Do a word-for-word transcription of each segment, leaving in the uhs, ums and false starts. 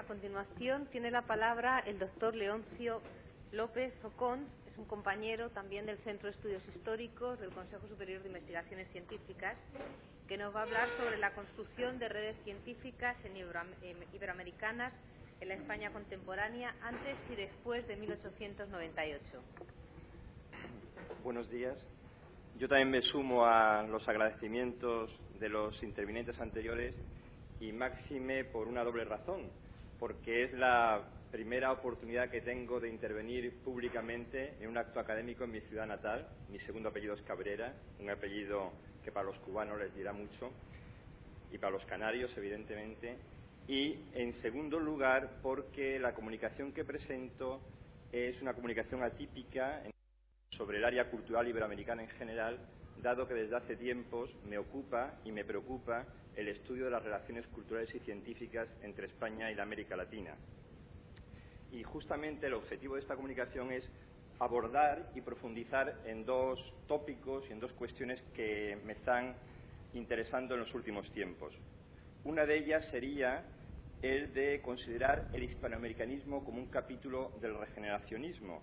continuación tiene la palabra el doctor Leoncio López Ocón, es un compañero también del Centro de Estudios Históricos del Consejo Superior de Investigaciones Científicas, que nos va a hablar sobre la construcción de redes científicas en iberoamericanas en la España contemporánea antes y después de mil ochocientos noventa y ocho. Buenos días. Yo también me sumo a los agradecimientos de los intervinientes anteriores y máxime por una doble razón, porque es la primera oportunidad que tengo de intervenir públicamente en un acto académico en mi ciudad natal. Mi segundo apellido es Cabrera, un apellido que para los cubanos les dirá mucho, y para los canarios, evidentemente. Y, en segundo lugar, porque la comunicación que presento es una comunicación atípica sobre el área cultural iberoamericana en general, dado que desde hace tiempos me ocupa y me preocupa el estudio de las relaciones culturales y científicas entre España y la América Latina. Y justamente el objetivo de esta comunicación es abordar y profundizar en dos tópicos y en dos cuestiones que me están interesando en los últimos tiempos. Una de ellas sería el de considerar el hispanoamericanismo como un capítulo del regeneracionismo.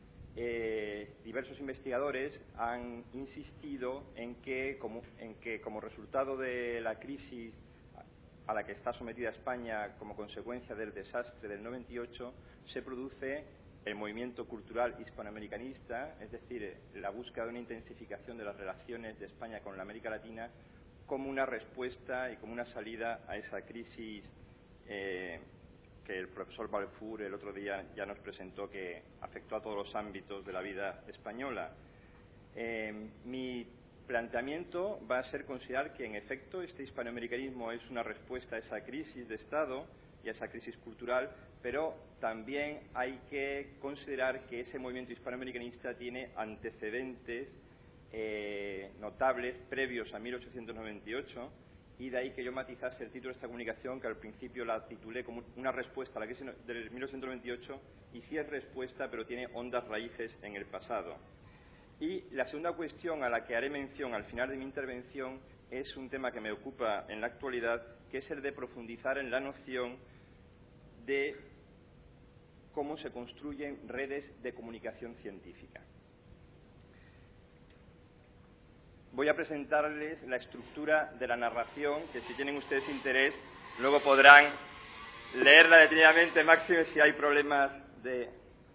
Eh, diversos investigadores han insistido en que, como, en que como resultado de la crisis a la que está sometida España como consecuencia del desastre del noventa y ocho, se produce el movimiento cultural hispanoamericanista, es decir, la búsqueda de una intensificación de las relaciones de España con la América Latina como una respuesta y como una salida a esa crisis eh, que el profesor Balfour el otro día ya nos presentó, que afectó a todos los ámbitos de la vida española. Eh, mi planteamiento va a ser considerar que, en efecto, este hispanoamericanismo es una respuesta a esa crisis de Estado y a esa crisis cultural, pero también hay que considerar que ese movimiento hispanoamericanista tiene antecedentes eh, notables previos a mil ochocientos noventa y ocho, y de ahí que yo matizase el título de esta comunicación, que al principio la titulé como una respuesta a la crisis del mil ochocientos noventa y ocho, y sí es respuesta, pero tiene hondas raíces en el pasado. Y la segunda cuestión a la que haré mención al final de mi intervención es un tema que me ocupa en la actualidad, que es el de profundizar en la noción de cómo se construyen redes de comunicación científica. Voy a presentarles la estructura de la narración, que si tienen ustedes interés, luego podrán leerla detenidamente, máxime si hay problemas de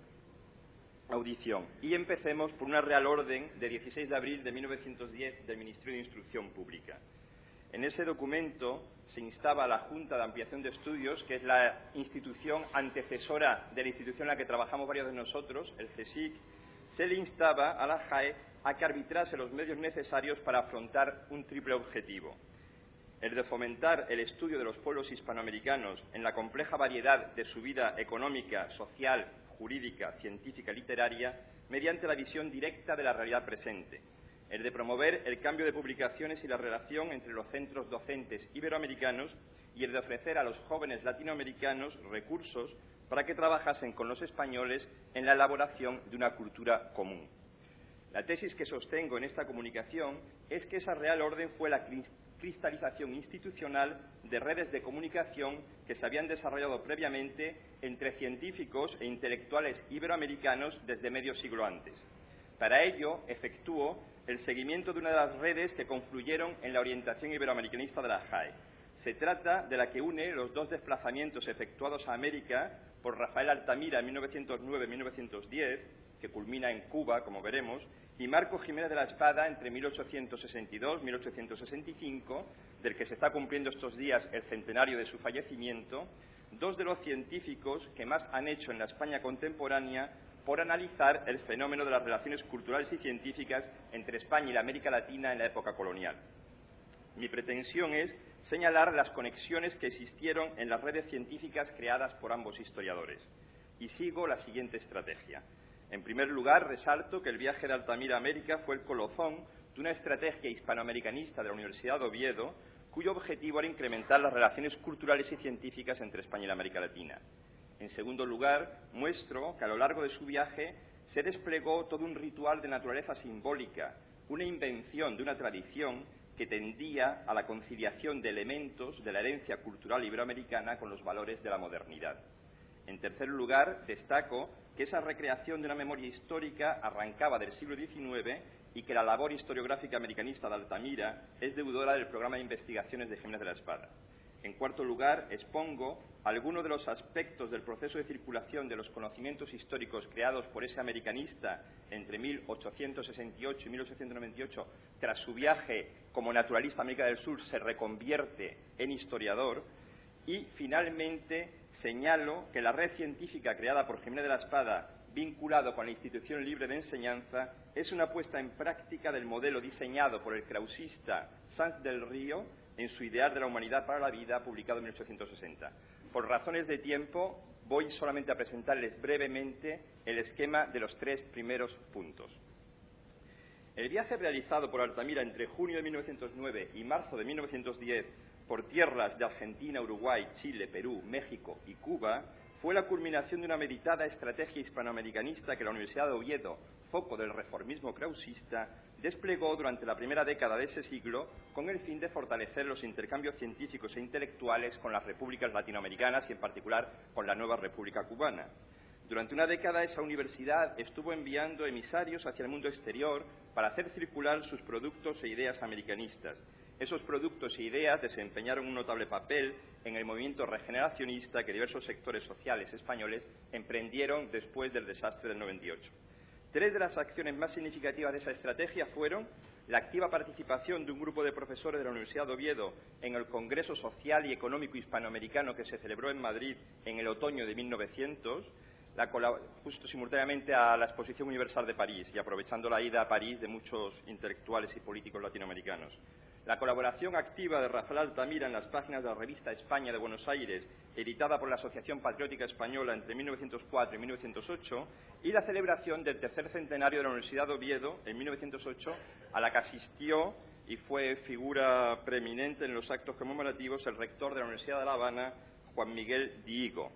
audición. Y empecemos por una Real Orden de dieciséis de abril de mil novecientos diez del Ministerio de Instrucción Pública. En ese documento se instaba a la Junta de Ampliación de Estudios, que es la institución antecesora de la institución en la que trabajamos varios de nosotros, el CSIC, se le instaba a la JAE a que arbitrase los medios necesarios para afrontar un triple objetivo: el de fomentar el estudio de los pueblos hispanoamericanos en la compleja variedad de su vida económica, social, jurídica, científica y literaria, mediante la visión directa de la realidad presente; el de promover el cambio de publicaciones y la relación entre los centros docentes iberoamericanos; y el de ofrecer a los jóvenes latinoamericanos recursos para que trabajasen con los españoles en la elaboración de una cultura común. La tesis que sostengo en esta comunicación es que esa Real Orden fue la cristalización institucional de redes de comunicación que se habían desarrollado previamente entre científicos e intelectuales iberoamericanos desde medio siglo antes. Para ello, efectuó el seguimiento de una de las redes que confluyeron en la orientación iberoamericanista de la JAE. Se trata de la que une los dos desplazamientos efectuados a América por Rafael Altamira en mil novecientos nueve a mil novecientos diez, que culmina en Cuba, como veremos, y Marco Jiménez de la Espada entre mil ochocientos sesenta y dos y mil ochocientos sesenta y cinco, del que se está cumpliendo estos días el centenario de su fallecimiento, dos de los científicos que más han hecho en la España contemporánea por analizar el fenómeno de las relaciones culturales y científicas entre España y la América Latina en la época colonial. Mi pretensión es señalar las conexiones que existieron en las redes científicas creadas por ambos historiadores. Y sigo la siguiente estrategia. En primer lugar, resalto que el viaje de Altamira a América fue el colofón de una estrategia hispanoamericanista de la Universidad de Oviedo, cuyo objetivo era incrementar las relaciones culturales y científicas entre España y la América Latina. En segundo lugar, muestro que a lo largo de su viaje se desplegó todo un ritual de naturaleza simbólica, una invención de una tradición que tendía a la conciliación de elementos de la herencia cultural iberoamericana con los valores de la modernidad. En tercer lugar, destaco que esa recreación de una memoria histórica arrancaba del siglo diecinueve y que la labor historiográfica americanista de Altamira es deudora del programa de investigaciones de Jiménez de la Espada. En cuarto lugar, expongo algunos de los aspectos del proceso de circulación de los conocimientos históricos creados por ese americanista entre mil ochocientos sesenta y ocho y mil ochocientos noventa y ocho, tras su viaje como naturalista a América del Sur, se reconvierte en historiador. Y, finalmente, señalo que la red científica creada por Jiménez de la Espada, vinculado con la Institución Libre de Enseñanza, es una puesta en práctica del modelo diseñado por el krausista Sanz del Río en su Ideal de la Humanidad para la Vida, publicado en mil ochocientos sesenta. Por razones de tiempo, voy solamente a presentarles brevemente el esquema de los tres primeros puntos. El viaje realizado por Altamira entre junio de mil novecientos nueve y marzo de mil novecientos diez por tierras de Argentina, Uruguay, Chile, Perú, México y Cuba fue la culminación de una meditada estrategia hispanoamericanista que la Universidad de Oviedo, foco del reformismo krausista, desplegó durante la primera década de ese siglo con el fin de fortalecer los intercambios científicos e intelectuales con las repúblicas latinoamericanas y en particular con la nueva República Cubana. Durante una década esa universidad estuvo enviando emisarios hacia el mundo exterior para hacer circular sus productos e ideas americanistas. Esos productos e ideas desempeñaron un notable papel en el movimiento regeneracionista que diversos sectores sociales españoles emprendieron después del desastre del noventa y ocho. Tres de las acciones más significativas de esa estrategia fueron la activa participación de un grupo de profesores de la Universidad de Oviedo en el Congreso Social y Económico Hispanoamericano que se celebró en Madrid en el otoño de mil novecientos, la, justo simultáneamente a la Exposición Universal de París y aprovechando la ida a París de muchos intelectuales y políticos latinoamericanos. La colaboración activa de Rafael Altamira en las páginas de la revista España de Buenos Aires, editada por la Asociación Patriótica Española entre mil novecientos cuatro y mil novecientos ocho, y la celebración del tercer centenario de la Universidad de Oviedo en mil novecientos ocho, a la que asistió y fue figura preeminente en los actos conmemorativos el rector de la Universidad de La Habana, Juan Miguel Diego.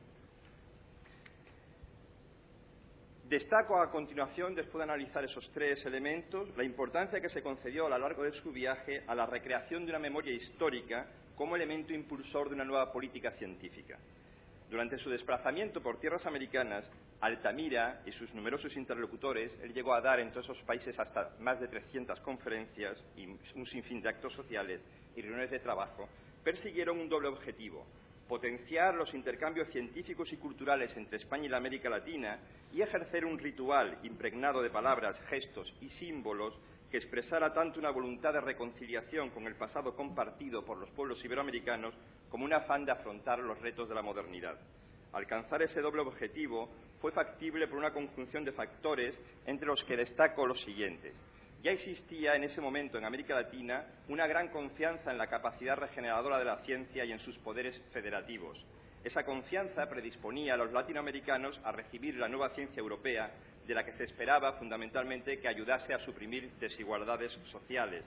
Destaco a continuación, después de analizar esos tres elementos, la importancia que se concedió a lo largo de su viaje a la recreación de una memoria histórica como elemento impulsor de una nueva política científica. Durante su desplazamiento por tierras americanas, Altamira y sus numerosos interlocutores, él llegó a dar en todos esos países hasta más de trescientas conferencias y un sinfín de actos sociales y reuniones de trabajo, persiguieron un doble objetivo: potenciar los intercambios científicos y culturales entre España y la América Latina y ejercer un ritual impregnado de palabras, gestos y símbolos que expresara tanto una voluntad de reconciliación con el pasado compartido por los pueblos iberoamericanos como un afán de afrontar los retos de la modernidad. Alcanzar ese doble objetivo fue factible por una conjunción de factores entre los que destaco los siguientes. Ya existía en ese momento en América Latina una gran confianza en la capacidad regeneradora de la ciencia y en sus poderes federativos. Esa confianza predisponía a los latinoamericanos a recibir la nueva ciencia europea, de la que se esperaba fundamentalmente que ayudase a suprimir desigualdades sociales.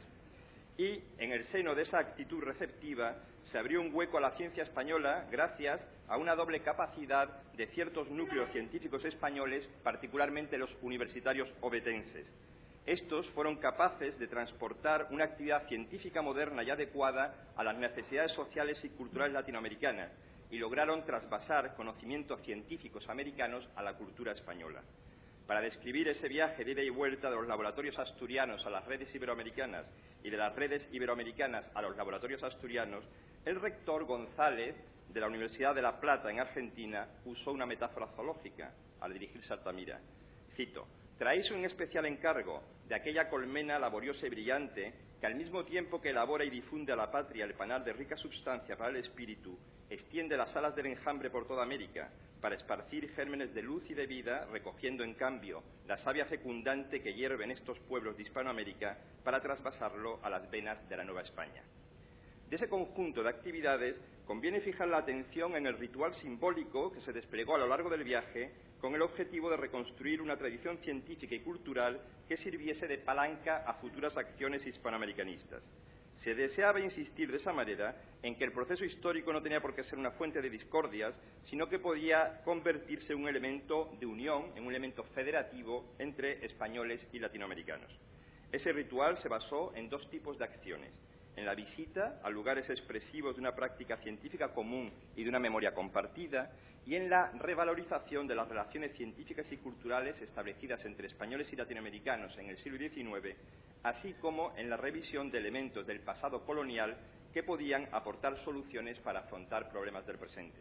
Y en el seno de esa actitud receptiva se abrió un hueco a la ciencia española gracias a una doble capacidad de ciertos núcleos científicos españoles, particularmente los universitarios ovetenses. Estos fueron capaces de transportar una actividad científica moderna y adecuada a las necesidades sociales y culturales latinoamericanas y lograron trasvasar conocimientos científicos americanos a la cultura española. Para describir ese viaje de ida y vuelta de los laboratorios asturianos a las redes iberoamericanas y de las redes iberoamericanas a los laboratorios asturianos, el rector González de la Universidad de La Plata en Argentina usó una metáfora zoológica al dirigirse a Altamira. Cito: «Traéis un especial encargo de aquella colmena laboriosa y brillante que al mismo tiempo que elabora y difunde a la patria el panal de rica substancia para el espíritu, extiende las alas del enjambre por toda América, para esparcir gérmenes de luz y de vida, recogiendo en cambio la savia fecundante que hierve en estos pueblos de Hispanoamérica para traspasarlo a las venas de la Nueva España». De ese conjunto de actividades conviene fijar la atención en el ritual simbólico que se desplegó a lo largo del viaje con el objetivo de reconstruir una tradición científica y cultural que sirviese de palanca a futuras acciones hispanoamericanistas. Se deseaba insistir de esa manera en que el proceso histórico no tenía por qué ser una fuente de discordias, sino que podía convertirse en un elemento de unión, en un elemento federativo entre españoles y latinoamericanos. Ese ritual se basó en dos tipos de acciones. en la visita a lugares expresivos de una práctica científica común y de una memoria compartida, y en la revalorización de las relaciones científicas y culturales establecidas entre españoles y latinoamericanos en el siglo diecinueve, así como en la revisión de elementos del pasado colonial que podían aportar soluciones para afrontar problemas del presente.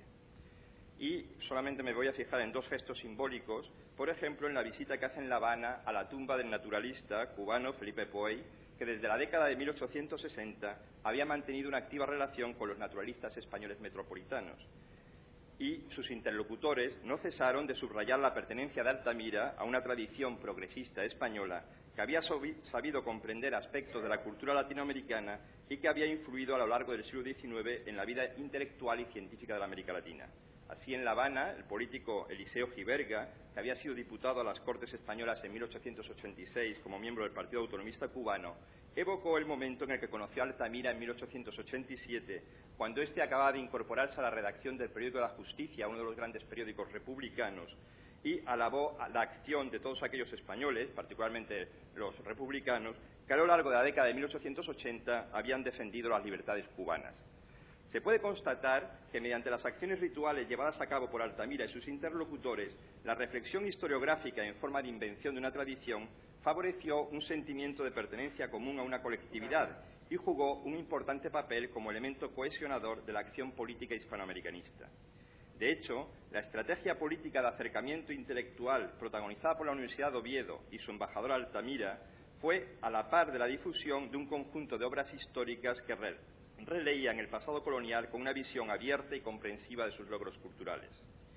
Y solamente me voy a fijar en dos gestos simbólicos, por ejemplo, en la visita que hace en La Habana a la tumba del naturalista cubano Felipe Puey, que desde la década de mil ochocientos sesenta había mantenido una activa relación con los naturalistas españoles metropolitanos. Y sus interlocutores no cesaron de subrayar la pertenencia de Altamira a una tradición progresista española que había sabido comprender aspectos de la cultura latinoamericana y que había influido a lo largo del siglo diecinueve en la vida intelectual y científica de la América Latina. Así, en La Habana, el político Eliseo Giberga, que había sido diputado a las Cortes Españolas en mil ochocientos ochenta y seis como miembro del Partido Autonomista Cubano, evocó el momento en el que conoció a Altamira en mil ochocientos ochenta y siete, cuando éste acababa de incorporarse a la redacción del periódico La Justicia, uno de los grandes periódicos republicanos, y alabó la acción de todos aquellos españoles, particularmente los republicanos, que a lo largo de la década de mil ochocientos ochenta habían defendido las libertades cubanas. Se puede constatar que mediante las acciones rituales llevadas a cabo por Altamira y sus interlocutores, la reflexión historiográfica en forma de invención de una tradición favoreció un sentimiento de pertenencia común a una colectividad y jugó un importante papel como elemento cohesionador de la acción política hispanoamericanista. De hecho, la estrategia política de acercamiento intelectual protagonizada por la Universidad de Oviedo y su embajador Altamira fue a la par de la difusión de un conjunto de obras históricas que releían el pasado colonial con una visión abierta y comprensiva de sus logros culturales.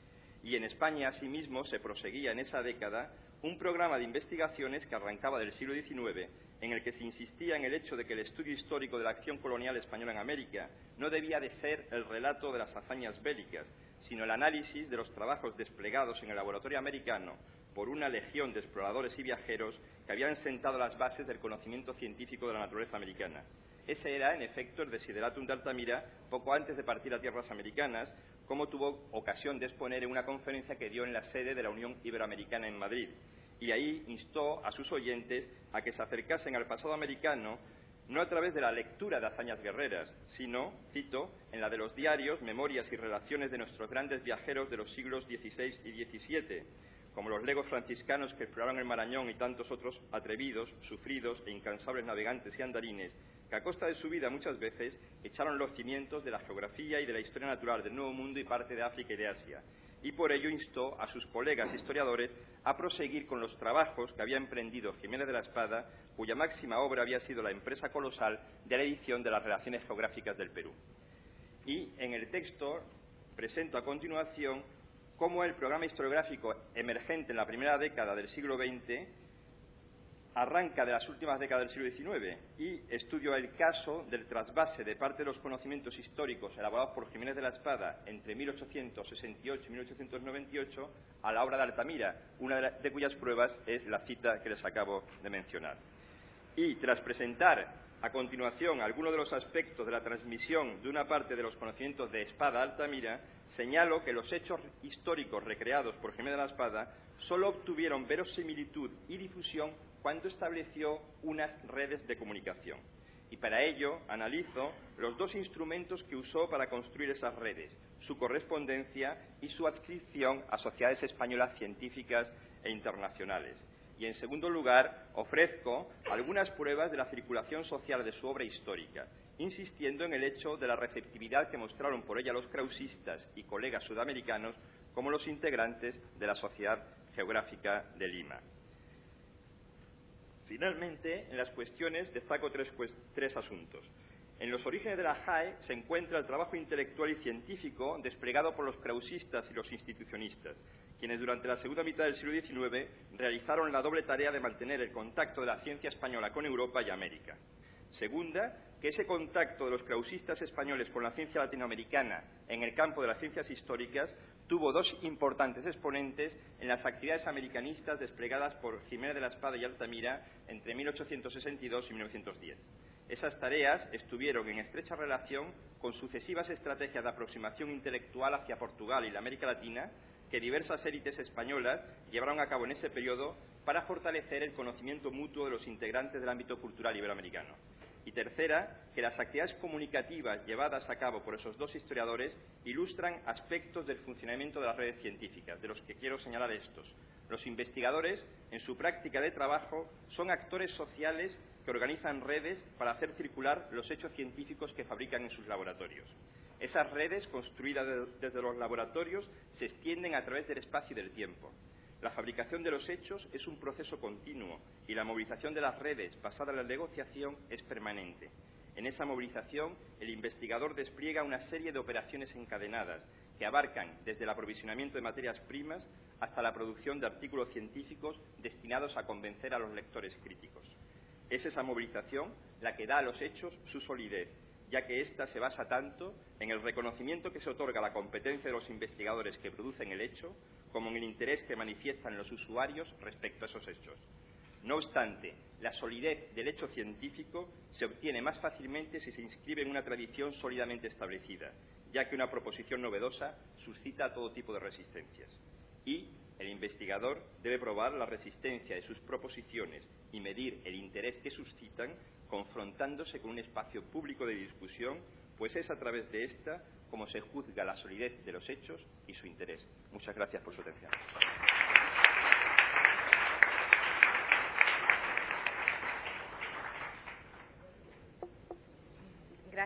Y en España, asimismo, se proseguía en esa década un programa de investigaciones que arrancaba del siglo diecinueve, en el que se insistía en el hecho de que el estudio histórico de la acción colonial española en América no debía de ser el relato de las hazañas bélicas, sino el análisis de los trabajos desplegados en el laboratorio americano por una legión de exploradores y viajeros que habían sentado las bases del conocimiento científico de la naturaleza americana. Ese era, en efecto, el desideratum de Altamira poco antes de partir a tierras americanas, como tuvo ocasión de exponer en una conferencia que dio en la sede de la Unión Iberoamericana en Madrid. Y ahí instó a sus oyentes a que se acercasen al pasado americano no a través de la lectura de hazañas guerreras, sino, cito, en la de los diarios, memorias y relaciones de nuestros grandes viajeros de los siglos dieciséis y diecisiete, como los legos franciscanos que exploraron el Marañón y tantos otros atrevidos, sufridos e incansables navegantes y andarines, que a costa de su vida muchas veces echaron los cimientos de la geografía y de la historia natural del Nuevo Mundo y parte de África y de Asia, y por ello instó a sus colegas historiadores a proseguir con los trabajos que había emprendido Jiménez de la Espada, cuya máxima obra había sido la empresa colosal de la edición de las relaciones geográficas del Perú. Y en el texto presento a continuación cómo el programa historiográfico emergente en la primera década del siglo veinte arranca de las últimas décadas del siglo diecinueve y estudio el caso del trasvase de parte de los conocimientos históricos elaborados por Jiménez de la Espada entre mil ochocientos sesenta y ocho y mil ochocientos noventa y ocho a la obra de Altamira, una de, la, de cuyas pruebas es la cita que les acabo de mencionar. Y tras presentar a continuación algunos de los aspectos de la transmisión de una parte de los conocimientos de Espada a Altamira, señalo que los hechos históricos recreados por Jiménez de la Espada solo obtuvieron verosimilitud y difusión cuando estableció unas redes de comunicación. Y para ello analizo los dos instrumentos que usó para construir esas redes, su correspondencia y su adscripción a sociedades españolas científicas e internacionales. Y, en segundo lugar, ofrezco algunas pruebas de la circulación social de su obra histórica, insistiendo en el hecho de la receptividad que mostraron por ella los krausistas y colegas sudamericanos como los integrantes de la Sociedad Geográfica de Lima. Finalmente, en las cuestiones destaco tres, tres asuntos. En los orígenes de la J A E se encuentra el trabajo intelectual y científico desplegado por los krausistas y los institucionistas, quienes durante la segunda mitad del siglo diecinueve realizaron la doble tarea de mantener el contacto de la ciencia española con Europa y América. Segunda, que ese contacto de los krausistas españoles con la ciencia latinoamericana en el campo de las ciencias históricas tuvo dos importantes exponentes en las actividades americanistas desplegadas por Jiménez de la Espada y Altamira entre mil ochocientos sesenta y dos y mil novecientos diez. Esas tareas estuvieron en estrecha relación con sucesivas estrategias de aproximación intelectual hacia Portugal y la América Latina que diversas élites españolas llevaron a cabo en ese periodo para fortalecer el conocimiento mutuo de los integrantes del ámbito cultural iberoamericano. Y tercera, que las actividades comunicativas llevadas a cabo por esos dos historiadores ilustran aspectos del funcionamiento de las redes científicas, de los que quiero señalar estos. Los investigadores, en su práctica de trabajo, son actores sociales que organizan redes para hacer circular los hechos científicos que fabrican en sus laboratorios. Esas redes, construidas desde los laboratorios, se extienden a través del espacio y del tiempo. La fabricación de los hechos es un proceso continuo y la movilización de las redes basada en la negociación es permanente. En esa movilización, el investigador despliega una serie de operaciones encadenadas que abarcan desde el aprovisionamiento de materias primas hasta la producción de artículos científicos destinados a convencer a los lectores críticos. Es esa movilización la que da a los hechos su solidez, ya que ésta se basa tanto en el reconocimiento que se otorga a la competencia de los investigadores que producen el hecho, como en el interés que manifiestan los usuarios respecto a esos hechos. No obstante, la solidez del hecho científico se obtiene más fácilmente si se inscribe en una tradición sólidamente establecida, ya que una proposición novedosa suscita todo tipo de resistencias. Y el investigador debe probar la resistencia de sus proposiciones y medir el interés que suscitan confrontándose con un espacio público de discusión, pues es a través de esta como se juzga la solidez de los hechos y su interés. Muchas gracias por su atención.